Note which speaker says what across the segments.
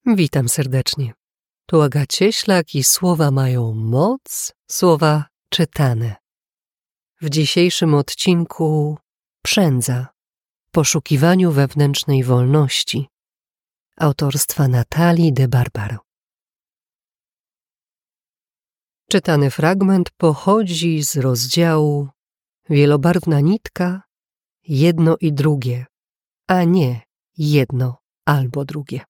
Speaker 1: Witam serdecznie. Tu Aga Cieślak i słowa mają moc, słowa czytane. W dzisiejszym odcinku Przędza w poszukiwaniu wewnętrznej wolności autorstwa Natalii de Barbaro. Czytany fragment pochodzi z rozdziału Wielobarwna nitka, jedno i drugie, a nie jedno albo drugie.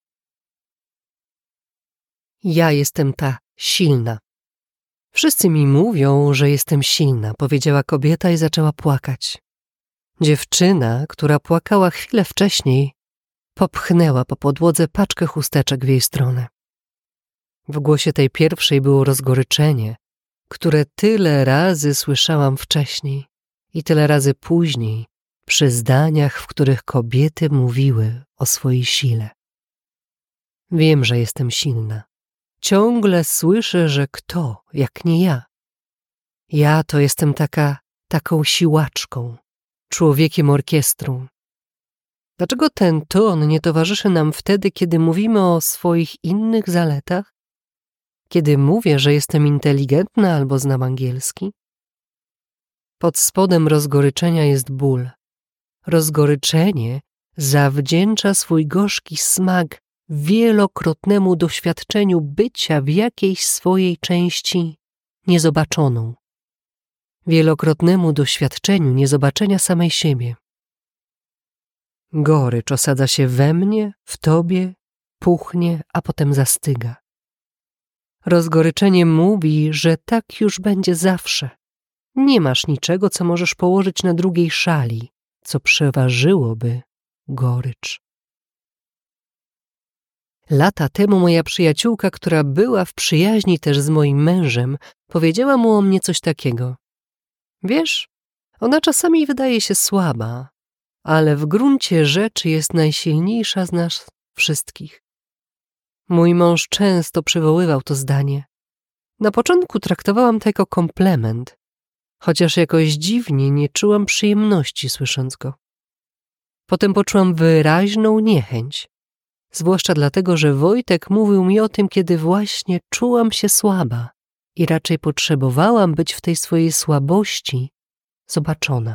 Speaker 1: Ja jestem ta silna. Wszyscy mi mówią, że jestem silna, powiedziała kobieta i zaczęła płakać. Dziewczyna, która płakała chwilę wcześniej, popchnęła po podłodze paczkę chusteczek w jej stronę. W głosie tej pierwszej było rozgoryczenie, które tyle razy słyszałam wcześniej i tyle razy później przy zdaniach, w których kobiety mówiły o swojej sile. Wiem, że jestem silna. Ciągle słyszę, że kto, jak nie ja. Ja to jestem taką siłaczką, człowiekiem orkiestrą. Dlaczego ten ton nie towarzyszy nam wtedy, kiedy mówimy o swoich innych zaletach? Kiedy mówię, że jestem inteligentna albo znam angielski? Pod spodem rozgoryczenia jest ból. Rozgoryczenie zawdzięcza swój gorzki smak wielokrotnemu doświadczeniu bycia w jakiejś swojej części niezobaczoną. Wielokrotnemu doświadczeniu niezobaczenia samej siebie. Gorycz osadza się we mnie, w tobie, puchnie, a potem zastyga. Rozgoryczenie mówi, że tak już będzie zawsze. Nie masz niczego, co możesz położyć na drugiej szali, co przeważyłoby gorycz. Lata temu moja przyjaciółka, która była w przyjaźni też z moim mężem, powiedziała mu o mnie coś takiego. Wiesz, ona czasami wydaje się słaba, ale w gruncie rzeczy jest najsilniejsza z nas wszystkich. Mój mąż często przywoływał to zdanie. Na początku traktowałam to jako komplement, chociaż jakoś dziwnie nie czułam przyjemności słysząc go. Potem poczułam wyraźną niechęć. Zwłaszcza dlatego, że Wojtek mówił mi o tym, kiedy właśnie czułam się słaba i raczej potrzebowałam być w tej swojej słabości zobaczona.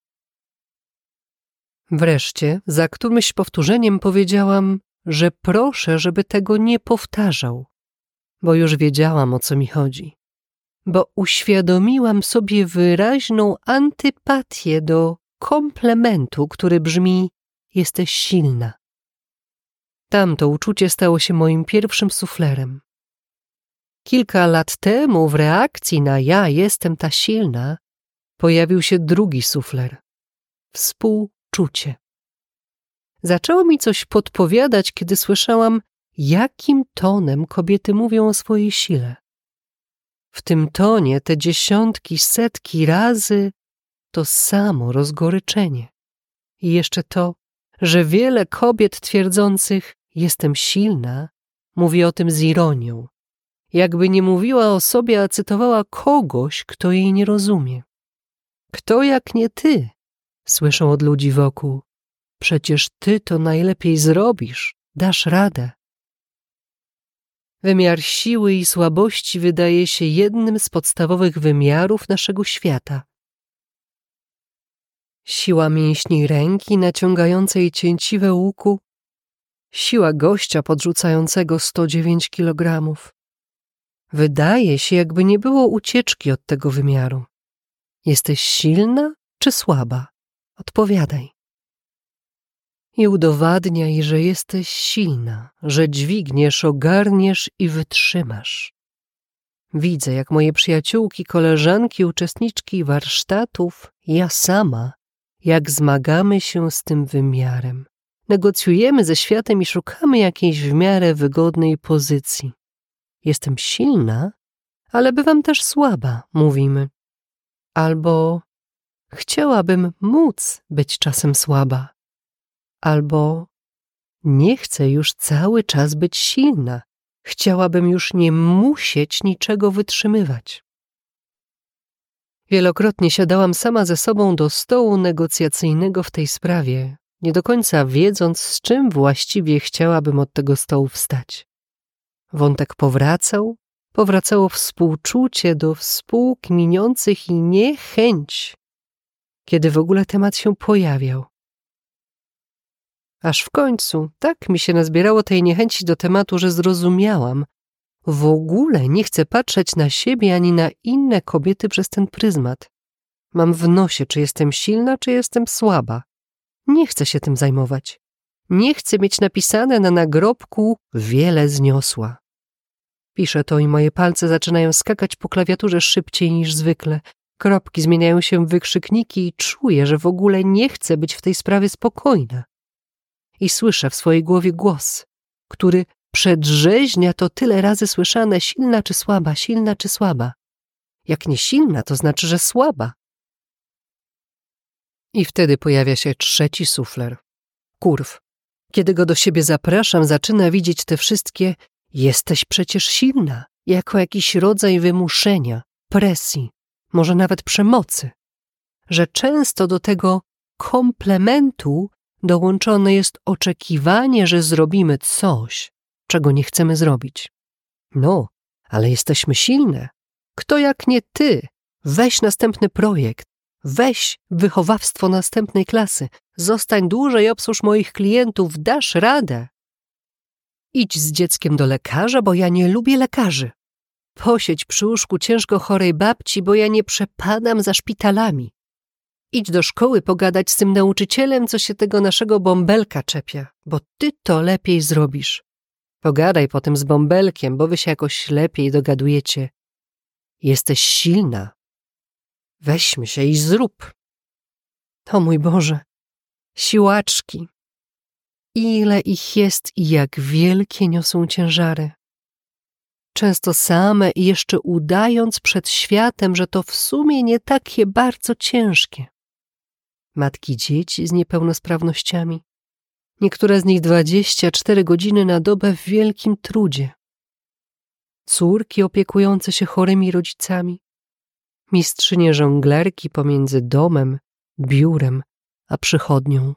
Speaker 1: Wreszcie, za którymś powtórzeniem powiedziałam, że proszę, żeby tego nie powtarzał, bo już wiedziałam, o co mi chodzi. Bo uświadomiłam sobie wyraźną antypatię do komplementu, który brzmi: jesteś silna. Tamto uczucie stało się moim pierwszym suflerem. Kilka lat temu w reakcji na ja jestem ta silna pojawił się drugi sufler. Współczucie. Zaczęło mi coś podpowiadać, kiedy słyszałam, jakim tonem kobiety mówią o swojej sile. W tym tonie te dziesiątki, setki razy to samo rozgoryczenie. I jeszcze to, że wiele kobiet twierdzących jestem silna, mówi o tym z ironią. Jakby nie mówiła o sobie, a cytowała kogoś, kto jej nie rozumie. Kto jak nie ty? Słyszą od ludzi wokół. Przecież ty to najlepiej zrobisz, dasz radę. Wymiar siły i słabości wydaje się jednym z podstawowych wymiarów naszego świata. Siła mięśni ręki naciągającej cięciwe łuku, siła gościa podrzucającego 109 kilogramów. Wydaje się, jakby nie było ucieczki od tego wymiaru. Jesteś silna czy słaba? Odpowiadaj. I udowadniaj, że jesteś silna, że dźwigniesz, ogarniesz i wytrzymasz. Widzę, jak moje przyjaciółki, koleżanki, uczestniczki warsztatów, ja sama, jak zmagamy się z tym wymiarem. Negocjujemy ze światem i szukamy jakiejś w miarę wygodnej pozycji. Jestem silna, ale bywam też słaba, mówimy. Albo chciałabym móc być czasem słaba. Albo nie chcę już cały czas być silna. Chciałabym już nie musieć niczego wytrzymywać. Wielokrotnie siadałam sama ze sobą do stołu negocjacyjnego w tej sprawie nie do końca wiedząc, z czym właściwie chciałabym od tego stołu wstać. Wątek powracało współczucie do współkminiących i niechęć, kiedy w ogóle temat się pojawiał. Aż w końcu tak mi się nazbierało tej niechęci do tematu, że zrozumiałam, w ogóle nie chcę patrzeć na siebie ani na inne kobiety przez ten pryzmat. Mam w nosie, czy jestem silna, czy jestem słaba. Nie chcę się tym zajmować. Nie chcę mieć napisane na nagrobku wiele zniosła. Piszę to i moje palce zaczynają skakać po klawiaturze szybciej niż zwykle. Kropki zmieniają się w wykrzykniki i czuję, że w ogóle nie chcę być w tej sprawie spokojna. I słyszę w swojej głowie głos, który przedrzeźnia to tyle razy słyszane: silna czy słaba, silna czy słaba. Jak nie silna, to znaczy, że słaba. I wtedy pojawia się trzeci sufler. Kurw. Kiedy go do siebie zapraszam, zaczyna widzieć te wszystkie: jesteś przecież silna, jako jakiś rodzaj wymuszenia, presji, może nawet przemocy. Że często do tego komplementu dołączone jest oczekiwanie, że zrobimy coś, czego nie chcemy zrobić. No, ale jesteśmy silne. Kto jak nie ty? Weź następny projekt. Weź wychowawstwo następnej klasy. Zostań dłużej, obsłuż moich klientów. Dasz radę. Idź z dzieckiem do lekarza, bo ja nie lubię lekarzy. Posiedź przy łóżku ciężko chorej babci, bo ja nie przepadam za szpitalami. Idź do szkoły pogadać z tym nauczycielem, co się tego naszego bąbelka czepia, bo ty to lepiej zrobisz. Pogadaj potem z bąbelkiem, bo wy się jakoś lepiej dogadujecie. Jesteś silna. Weźmy się i zrób. O mój Boże, siłaczki. Ile ich jest i jak wielkie niosą ciężary. Często same i jeszcze udając przed światem, że to w sumie nie takie bardzo ciężkie. Matki dzieci z niepełnosprawnościami. Niektóre z nich 24 godziny na dobę w wielkim trudzie. Córki opiekujące się chorymi rodzicami. Mistrzynie żonglerki pomiędzy domem, biurem a przychodnią.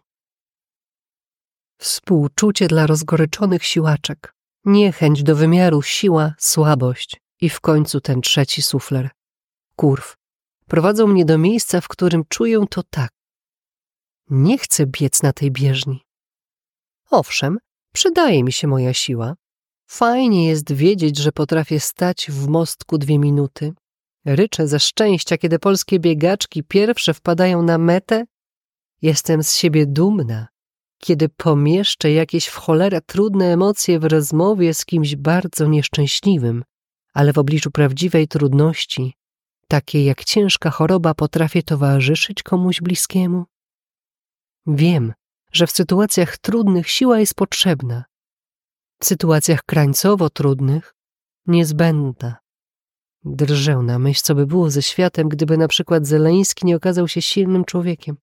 Speaker 1: Współczucie dla rozgoryczonych siłaczek. Niechęć do wymiaru siła, słabość i w końcu ten trzeci sufler. Kurw. Prowadzą mnie do miejsca, w którym czuję to tak. Nie chcę biec na tej bieżni. Owszem, przydaje mi się moja siła. Fajnie jest wiedzieć, że potrafię stać w mostku 2 minuty. Ryczę ze szczęścia, kiedy polskie biegaczki pierwsze wpadają na metę. Jestem z siebie dumna, kiedy pomieszczę jakieś w cholerę trudne emocje w rozmowie z kimś bardzo nieszczęśliwym, ale w obliczu prawdziwej trudności, takiej jak ciężka choroba, potrafię towarzyszyć komuś bliskiemu. Wiem, że w sytuacjach trudnych siła jest potrzebna. W sytuacjach krańcowo trudnych niezbędna. Drżę na myśl, co by było ze światem, gdyby na przykład Zeleński nie okazał się silnym człowiekiem.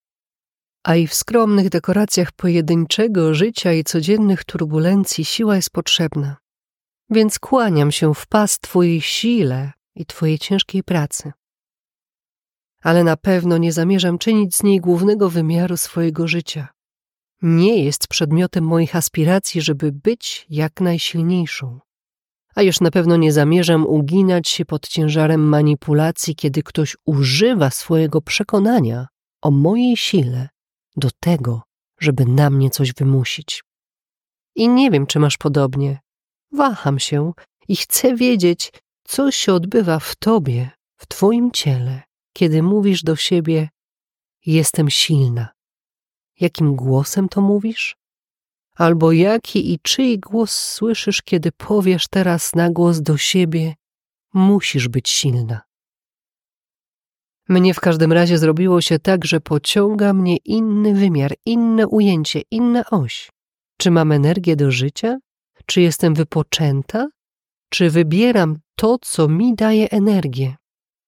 Speaker 1: A i w skromnych dekoracjach pojedynczego życia i codziennych turbulencji siła jest potrzebna. Więc kłaniam się w pas Twojej sile i Twojej ciężkiej pracy. Ale na pewno nie zamierzam czynić z niej głównego wymiaru swojego życia. Nie jest przedmiotem moich aspiracji, żeby być jak najsilniejszą. A już na pewno nie zamierzam uginać się pod ciężarem manipulacji, kiedy ktoś używa swojego przekonania o mojej sile do tego, żeby na mnie coś wymusić. I nie wiem, czy masz podobnie. Waham się i chcę wiedzieć, co się odbywa w tobie, w twoim ciele, kiedy mówisz do siebie: jestem silna. Jakim głosem to mówisz? Albo jaki i czyj głos słyszysz, kiedy powiesz teraz na głos do siebie: musisz być silna. Mnie w każdym razie zrobiło się tak, że pociąga mnie inny wymiar, inne ujęcie, inna oś. Czy mam energię do życia? Czy jestem wypoczęta? Czy wybieram to, co mi daje energię?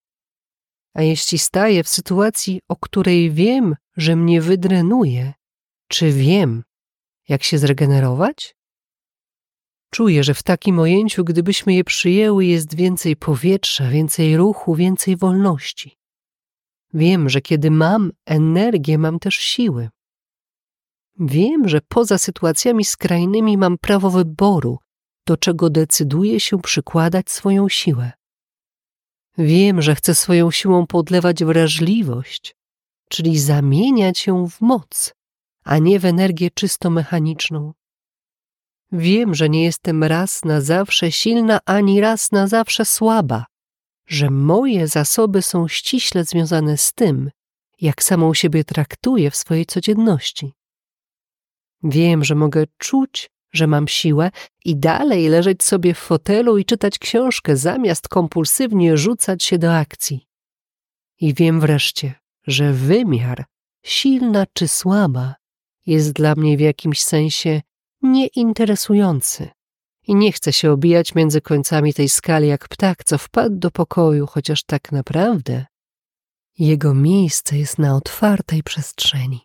Speaker 1: A jeśli staję w sytuacji, o której wiem, że mnie wydrenuje, czy wiem, jak się zregenerować? Czuję, że w takim ujęciu, gdybyśmy je przyjęły, jest więcej powietrza, więcej ruchu, więcej wolności. Wiem, że kiedy mam energię, mam też siły. Wiem, że poza sytuacjami skrajnymi mam prawo wyboru, do czego decyduję się przykładać swoją siłę. Wiem, że chcę swoją siłą podlewać wrażliwość, czyli zamieniać ją w moc, a nie w energię czysto mechaniczną. Wiem, że nie jestem raz na zawsze silna, ani raz na zawsze słaba, że moje zasoby są ściśle związane z tym, jak samą siebie traktuję w swojej codzienności. Wiem, że mogę czuć, że mam siłę i dalej leżeć sobie w fotelu i czytać książkę, zamiast kompulsywnie rzucać się do akcji. I wiem wreszcie, że wymiar, silna czy słaba, jest dla mnie w jakimś sensie nieinteresujący i nie chcę się obijać między końcami tej skali jak ptak, co wpadł do pokoju, chociaż tak naprawdę jego miejsce jest na otwartej przestrzeni.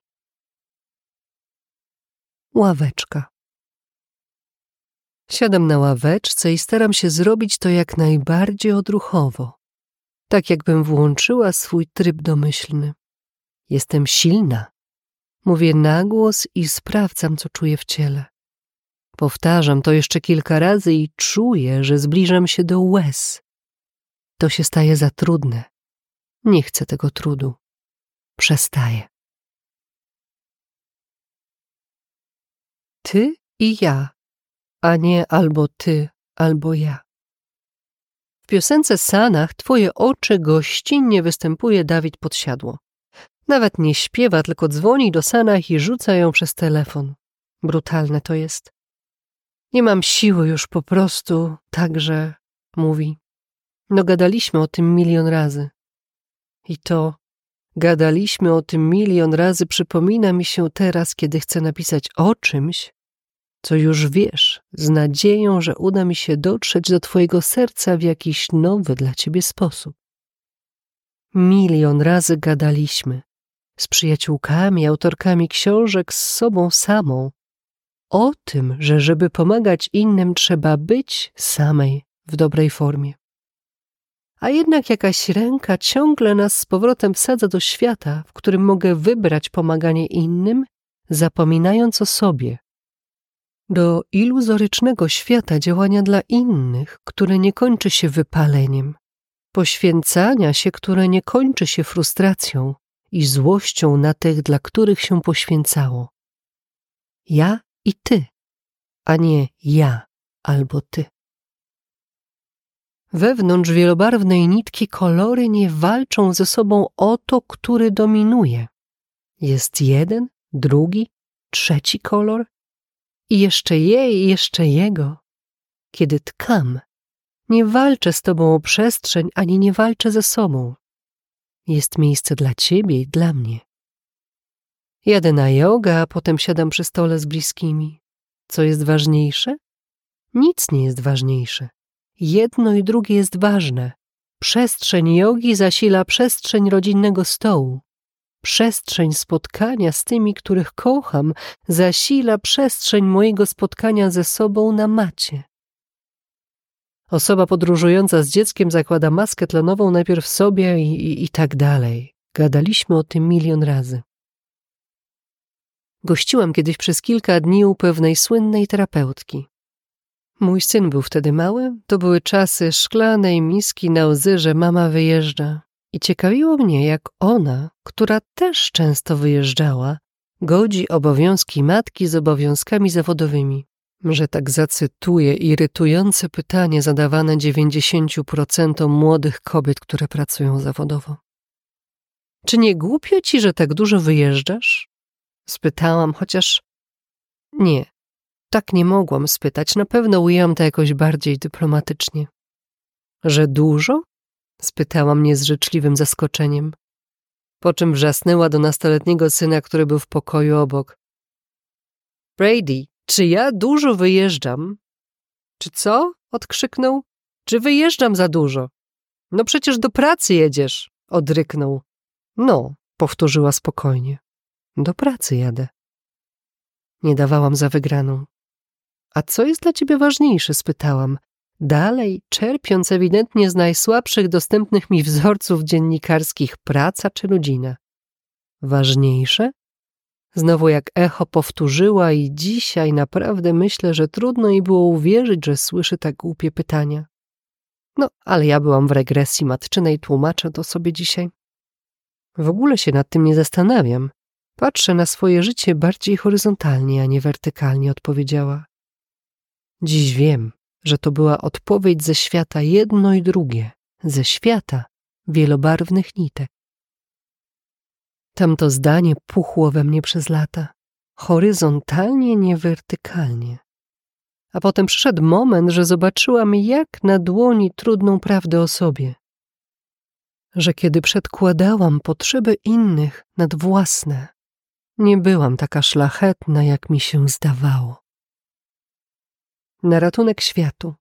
Speaker 1: Ławeczka. Siadam na ławeczce i staram się zrobić to jak najbardziej odruchowo, tak jakbym włączyła swój tryb domyślny. Jestem silna. Mówię na głos i sprawdzam, co czuję w ciele. Powtarzam to jeszcze kilka razy i czuję, że zbliżam się do łez. To się staje za trudne. Nie chcę tego trudu. Przestaję. Ty i ja, a nie albo ty, albo ja. W piosence Sanach Twoje oczy gościnnie występuje Dawid Podsiadło. Nawet nie śpiewa, tylko dzwoni do Sanach i rzuca ją przez telefon. Brutalne to jest. Nie mam siły już po prostu, także, mówi. No gadaliśmy o tym milion razy. I to, gadaliśmy o tym milion razy, przypomina mi się teraz, kiedy chcę napisać o czymś, co już wiesz, z nadzieją, że uda mi się dotrzeć do Twojego serca w jakiś nowy dla Ciebie sposób. Milion razy gadaliśmy z przyjaciółkami, autorkami książek, z sobą samą o tym, że żeby pomagać innym, trzeba być samej w dobrej formie. A jednak jakaś ręka ciągle nas z powrotem wsadza do świata, w którym mogę wybrać pomaganie innym, zapominając o sobie. Do iluzorycznego świata działania dla innych, które nie kończy się wypaleniem, poświęcania się, które nie kończy się frustracją i złością na tych, dla których się poświęcało. Ja i ty, a nie ja albo ty. Wewnątrz wielobarwnej nitki kolory nie walczą ze sobą o to, który dominuje. Jest jeden, drugi, trzeci kolor i jeszcze jej, i jeszcze jego. Kiedy tkam, nie walczę z tobą o przestrzeń, ani nie walczę ze sobą. Jest miejsce dla ciebie i dla mnie. Jadę na jogę, a potem siadam przy stole z bliskimi. Co jest ważniejsze? Nic nie jest ważniejsze. Jedno i drugie jest ważne. Przestrzeń jogi zasila przestrzeń rodzinnego stołu. Przestrzeń spotkania z tymi, których kocham, zasila przestrzeń mojego spotkania ze sobą na macie. Osoba podróżująca z dzieckiem zakłada maskę tlenową najpierw sobie i tak dalej. Gadaliśmy o tym milion razy. Gościłam kiedyś przez kilka dni u pewnej słynnej terapeutki. Mój syn był wtedy mały, to były czasy szklanej miski na łzy, że mama wyjeżdża. I ciekawiło mnie, jak ona, która też często wyjeżdżała, godzi obowiązki matki z obowiązkami zawodowymi. Że tak zacytuję irytujące pytanie zadawane 90% młodych kobiet, które pracują zawodowo. Czy nie głupio ci, że tak dużo wyjeżdżasz? Spytałam, chociaż nie, tak nie mogłam spytać. Na pewno ujęłam to jakoś bardziej dyplomatycznie. Że dużo? Spytałam mnie z życzliwym zaskoczeniem. Po czym wrzasnęła do nastoletniego syna, który był w pokoju obok. Brady, czy ja dużo wyjeżdżam? Czy co? Odkrzyknął. Czy wyjeżdżam za dużo? No przecież do pracy jedziesz, odryknął. No, powtórzyła spokojnie. Do pracy jadę. Nie dawałam za wygraną. A co jest dla ciebie ważniejsze? Spytałam. Dalej, czerpiąc ewidentnie z najsłabszych dostępnych mi wzorców dziennikarskich, praca czy rodzina? Ważniejsze? Znowu jak echo powtórzyła i dzisiaj naprawdę myślę, że trudno jej było uwierzyć, że słyszy tak głupie pytania. No, ale ja byłam w regresji matczynej, tłumaczę to sobie dzisiaj. W ogóle się nad tym nie zastanawiam. Patrzę na swoje życie bardziej horyzontalnie, a nie wertykalnie, odpowiedziała. Dziś wiem, że to była odpowiedź ze świata jedno i drugie, ze świata wielobarwnych nitek. Tamto zdanie puchło we mnie przez lata, horyzontalnie, nie wertykalnie. A potem przyszedł moment, że zobaczyłam jak na dłoni trudną prawdę o sobie. Że kiedy przedkładałam potrzeby innych nad własne, nie byłam taka szlachetna, jak mi się zdawało. Na ratunek światu.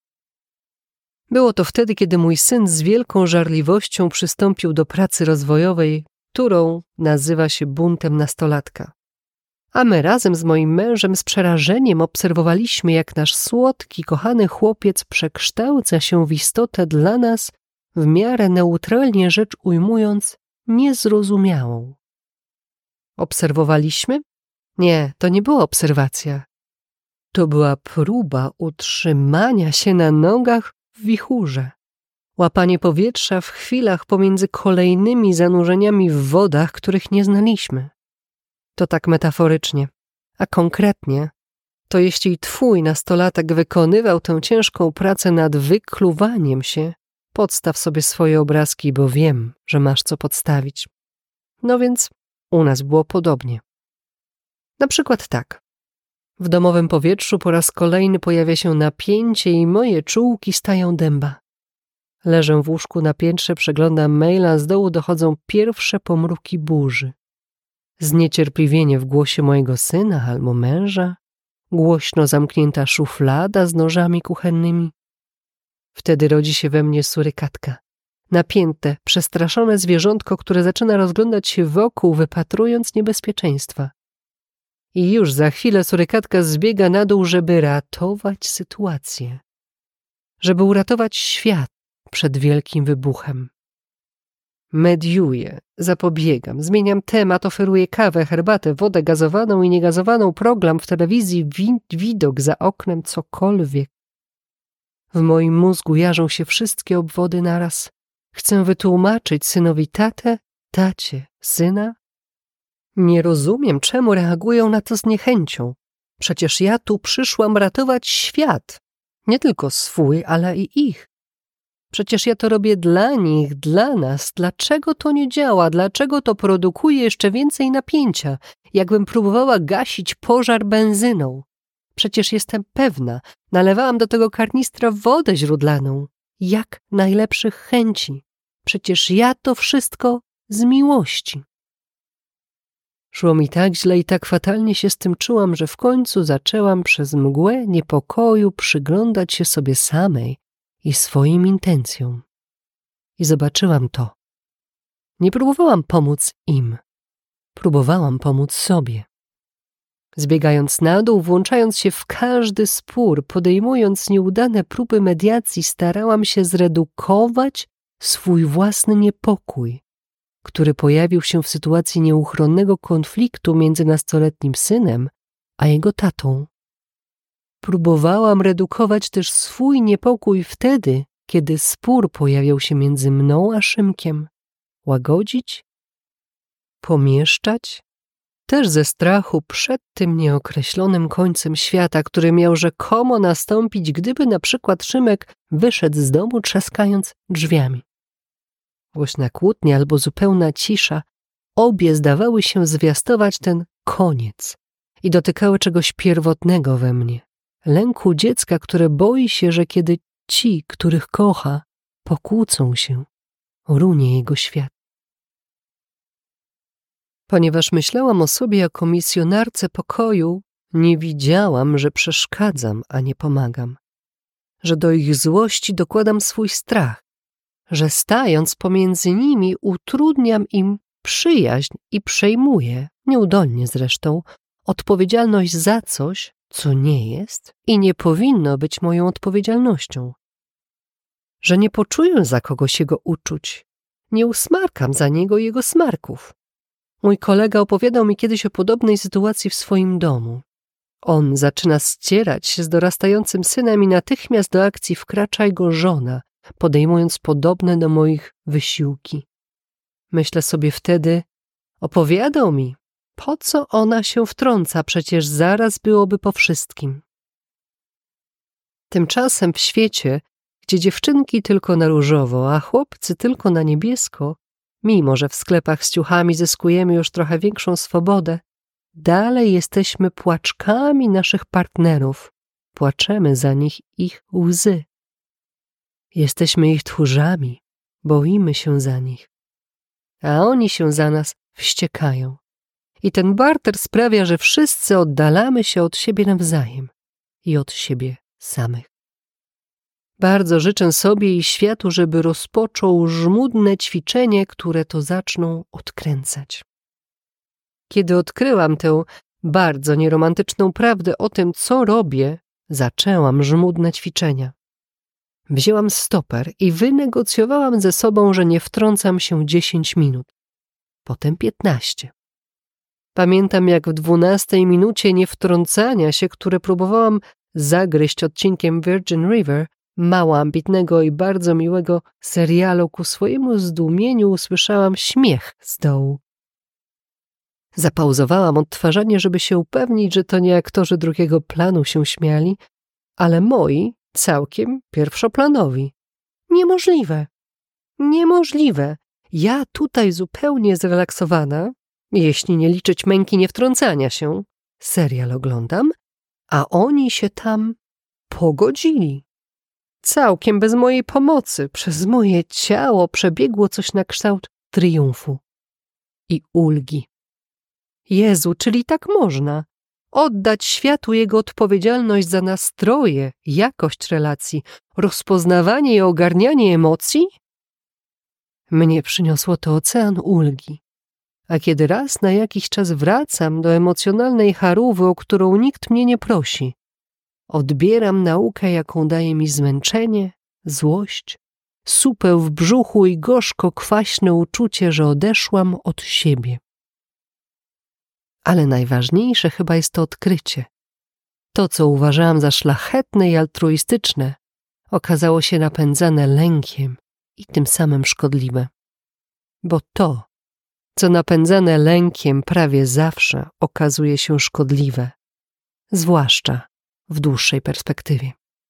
Speaker 1: Było to wtedy, kiedy mój syn z wielką żarliwością przystąpił do pracy rozwojowej, którą nazywa się buntem nastolatka. A my razem z moim mężem z przerażeniem obserwowaliśmy, jak nasz słodki, kochany chłopiec przekształca się w istotę dla nas, w miarę neutralnie rzecz ujmując, niezrozumiałą. Obserwowaliśmy? Nie, to nie była obserwacja. To była próba utrzymania się na nogach w wichurze. Łapanie powietrza w chwilach pomiędzy kolejnymi zanurzeniami w wodach, których nie znaliśmy. To tak metaforycznie. A konkretnie, to jeśli twój nastolatek wykonywał tę ciężką pracę nad wykluwaniem się, podstaw sobie swoje obrazki, bo wiem, że masz co podstawić. No więc u nas było podobnie. Na przykład tak. W domowym powietrzu po raz kolejny pojawia się napięcie i moje czułki stają dęba. Leżę w łóżku na piętrze, przeglądam maila, z dołu dochodzą pierwsze pomruki burzy. Zniecierpliwienie w głosie mojego syna albo męża, głośno zamknięta szuflada z nożami kuchennymi. Wtedy rodzi się we mnie surykatka. Napięte, przestraszone zwierzątko, które zaczyna rozglądać się wokół, wypatrując niebezpieczeństwa. I już za chwilę surykatka zbiega na dół, żeby ratować sytuację. Żeby uratować świat przed wielkim wybuchem. Mediuję, zapobiegam, zmieniam temat, oferuję kawę, herbatę, wodę gazowaną i niegazowaną, program w telewizji, widok za oknem, cokolwiek. W moim mózgu jarzą się wszystkie obwody naraz. Chcę wytłumaczyć synowi tatę, tacie, syna. Nie rozumiem, czemu reagują na to z niechęcią. Przecież ja tu przyszłam ratować świat. Nie tylko swój, ale i ich. Przecież ja to robię dla nich, dla nas. Dlaczego to nie działa? Dlaczego to produkuje jeszcze więcej napięcia? Jakbym próbowała gasić pożar benzyną. Przecież jestem pewna, nalewałam do tego karnistra wodę źródlaną. Jak najlepszych chęci. Przecież ja to wszystko z miłości. Szło mi tak źle i tak fatalnie się z tym czułam, że w końcu zaczęłam przez mgłę niepokoju przyglądać się sobie samej i swoim intencjom. I zobaczyłam to. Nie próbowałam pomóc im. Próbowałam pomóc sobie. Zbiegając na dół, włączając się w każdy spór, podejmując nieudane próby mediacji, starałam się zredukować swój własny niepokój, który pojawił się w sytuacji nieuchronnego konfliktu między nastoletnim synem a jego tatą. Próbowałam redukować też swój niepokój wtedy, kiedy spór pojawiał się między mną a Szymkiem. Łagodzić? Pomieszczać? Też ze strachu przed tym nieokreślonym końcem świata, który miał rzekomo nastąpić, gdyby na przykład Szymek wyszedł z domu, trzaskając drzwiami. Głośna kłótnia albo zupełna cisza, obie zdawały się zwiastować ten koniec i dotykały czegoś pierwotnego we mnie. Lęku dziecka, które boi się, że kiedy ci, których kocha, pokłócą się, runie jego świat. Ponieważ myślałam o sobie jako misjonarce pokoju, nie widziałam, że przeszkadzam, a nie pomagam. Że do ich złości dokładam swój strach. Że stając pomiędzy nimi utrudniam im przyjaźń i przejmuję, nieudolnie zresztą, odpowiedzialność za coś, co nie jest i nie powinno być moją odpowiedzialnością. Że nie poczuję za kogoś jego uczuć, nie usmarkam za niego jego smarków. Mój kolega opowiadał mi kiedyś o podobnej sytuacji w swoim domu. On zaczyna ścierać się z dorastającym synem i natychmiast do akcji wkracza jego żona, podejmując podobne do moich wysiłki. Myślę sobie wtedy, opowiadał mi, po co ona się wtrąca, przecież zaraz byłoby po wszystkim. Tymczasem w świecie, gdzie dziewczynki tylko na różowo, a chłopcy tylko na niebiesko, mimo że w sklepach z ciuchami zyskujemy już trochę większą swobodę, dalej jesteśmy płaczkami naszych partnerów, płaczemy za nich ich łzy. Jesteśmy ich tchórzami, boimy się za nich, a oni się za nas wściekają. I ten barter sprawia, że wszyscy oddalamy się od siebie nawzajem i od siebie samych. Bardzo życzę sobie i światu, żeby rozpoczął żmudne ćwiczenie, które to zaczną odkręcać. Kiedy odkryłam tę bardzo nieromantyczną prawdę o tym, co robię, zaczęłam żmudne ćwiczenia. Wzięłam stoper i wynegocjowałam ze sobą, że nie wtrącam się 10 minut, potem 15. Pamiętam, jak w 12 minucie niewtrącania się, które próbowałam zagryźć odcinkiem Virgin River, mało ambitnego i bardzo miłego serialu, ku swojemu zdumieniu usłyszałam śmiech z dołu. Zapauzowałam odtwarzanie, żeby się upewnić, że to nie aktorzy drugiego planu się śmiali, ale moi, całkiem pierwszoplanowi. Niemożliwe. Niemożliwe. Ja tutaj zupełnie zrelaksowana, jeśli nie liczyć męki niewtrącania się, serial oglądam, a oni się tam pogodzili. Całkiem bez mojej pomocy, przez moje ciało przebiegło coś na kształt triumfu i ulgi. Jezu, czyli tak można? Oddać światu jego odpowiedzialność za nastroje, jakość relacji, rozpoznawanie i ogarnianie emocji? Mnie przyniosło to ocean ulgi. A kiedy raz na jakiś czas wracam do emocjonalnej charówy, o którą nikt mnie nie prosi, odbieram naukę, jaką daje mi zmęczenie, złość, supę w brzuchu i gorzko-kwaśne uczucie, że odeszłam od siebie. Ale najważniejsze chyba jest to odkrycie. To, co uważałam za szlachetne i altruistyczne, okazało się napędzane lękiem i tym samym szkodliwe. Bo to, co napędzane lękiem prawie zawsze okazuje się szkodliwe, zwłaszcza w dłuższej perspektywie.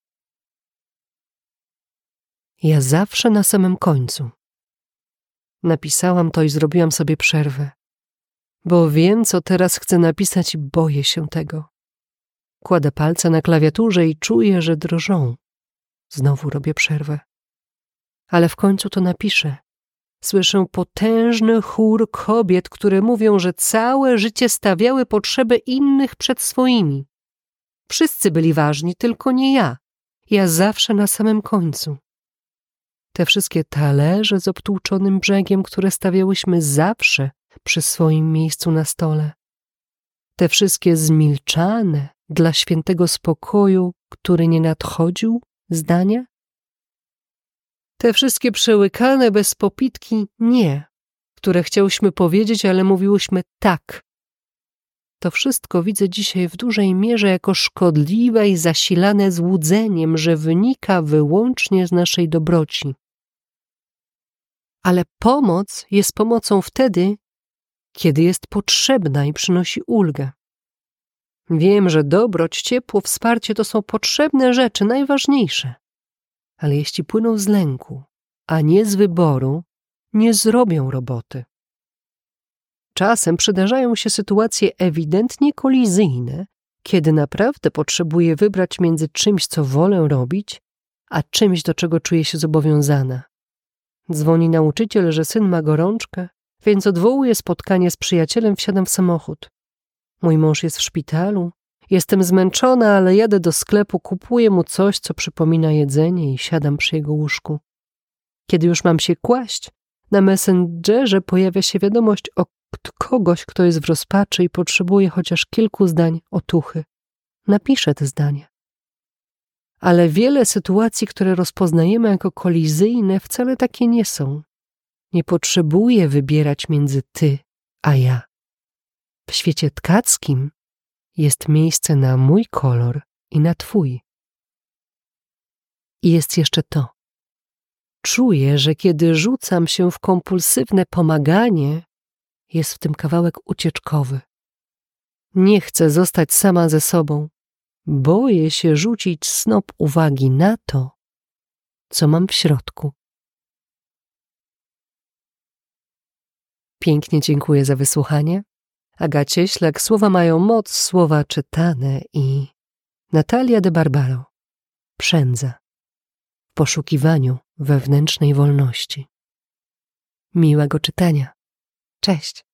Speaker 1: Ja zawsze na samym końcu. Napisałam to i zrobiłam sobie przerwę, bo wiem, co teraz chcę napisać i boję się tego. Kładę palce na klawiaturze i czuję, że drżą. Znowu robię przerwę. Ale w końcu to napiszę. Słyszę potężny chór kobiet, które mówią, że całe życie stawiały potrzeby innych przed swoimi. Wszyscy byli ważni, tylko nie ja. Ja zawsze na samym końcu. Te wszystkie talerze z obtłuczonym brzegiem, które stawiałyśmy zawsze przy swoim miejscu na stole. Te wszystkie zmilczane dla świętego spokoju, który nie nadchodził, zdania. Te wszystkie przełykane bez popitki nie, które chciałyśmy powiedzieć, ale mówiłyśmy tak. To wszystko widzę dzisiaj w dużej mierze jako szkodliwe i zasilane złudzeniem, że wynika wyłącznie z naszej dobroci. Ale pomoc jest pomocą wtedy, kiedy jest potrzebna i przynosi ulgę. Wiem, że dobroć, ciepło, wsparcie to są potrzebne rzeczy, najważniejsze. Ale jeśli płyną z lęku, a nie z wyboru, nie zrobią roboty. Czasem przydarzają się sytuacje ewidentnie kolizyjne, kiedy naprawdę potrzebuję wybrać między czymś, co wolę robić, a czymś, do czego czuję się zobowiązana. Dzwoni nauczyciel, że syn ma gorączkę, więc odwołuję spotkanie z przyjacielem, wsiadam w samochód. Mój mąż jest w szpitalu, jestem zmęczona, ale jadę do sklepu, kupuję mu coś, co przypomina jedzenie i siadam przy jego łóżku. Kiedy już mam się kłaść, na Messengerze pojawia się wiadomość od kogoś, kto jest w rozpaczy i potrzebuje chociaż kilku zdań otuchy. Napiszę te zdania. Ale wiele sytuacji, które rozpoznajemy jako kolizyjne, wcale takie nie są. Nie potrzebuję wybierać między ty a ja. W świecie tkackim jest miejsce na mój kolor i na twój. I jest jeszcze to. Czuję, że kiedy rzucam się w kompulsywne pomaganie, jest w tym kawałek ucieczkowy. Nie chcę zostać sama ze sobą. Boję się rzucić snop uwagi na to, co mam w środku. Pięknie dziękuję za wysłuchanie. Agacie Ślak, Słowa mają moc, słowa czytane i Natalia de Barbaro. Przędza. W poszukiwaniu wewnętrznej wolności. Miłego czytania. Cześć.